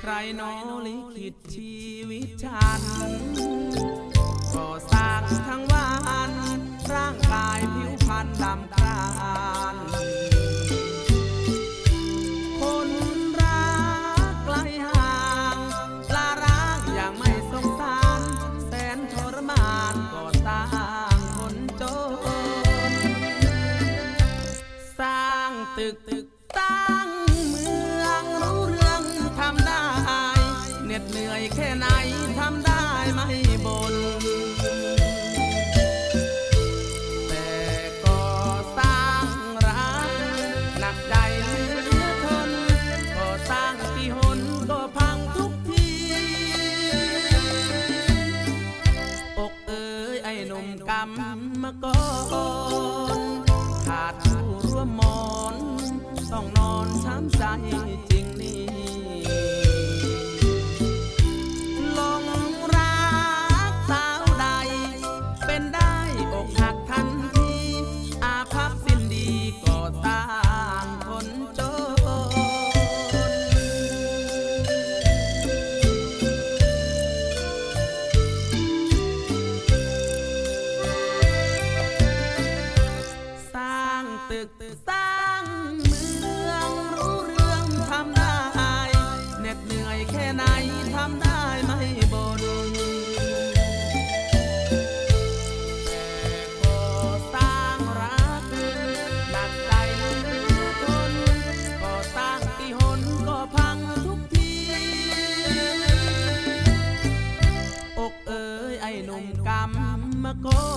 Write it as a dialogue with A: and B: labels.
A: ใครหนอลิขิตชีวิตฉันก่อสร้างทั้งวันร่างกายผิวพรรณดำกร้านคนรักไกลห่างลาร้างอย่างไม่สงสารแสนทรมานก่อสร้างคนจนสร้างตึกสร้างเมืองรู้เรื่องทำได้เหน็ดเหนื่อยแค่ไหนทำได้ไม่บ่นแต่ก็สร้างรักหนักใจเหลือทนก็สร้างกี่หนก็พังทุกทีอกเอ๋ยไอ้หนุ่มกำมะกรขาดผู้ร่วมมอนต้องนอนช้ำใจจริงนี่หลงรักสาวใดเป็นได้อกหักทันทีอาภัพสิ้นดีก็สร้างคนจนสร้างตึกสร้างเมืองรู้เรื่องทำได้เหน็ดเหนื่อยแค่ไหนทำได้ไม่บ่นแต่ก็สร้างรักหนักใจเหลือทนก็สร้างกี่หนก็พังทุกทีอกเอ๋ยไอ้หนุ่มกำมะกร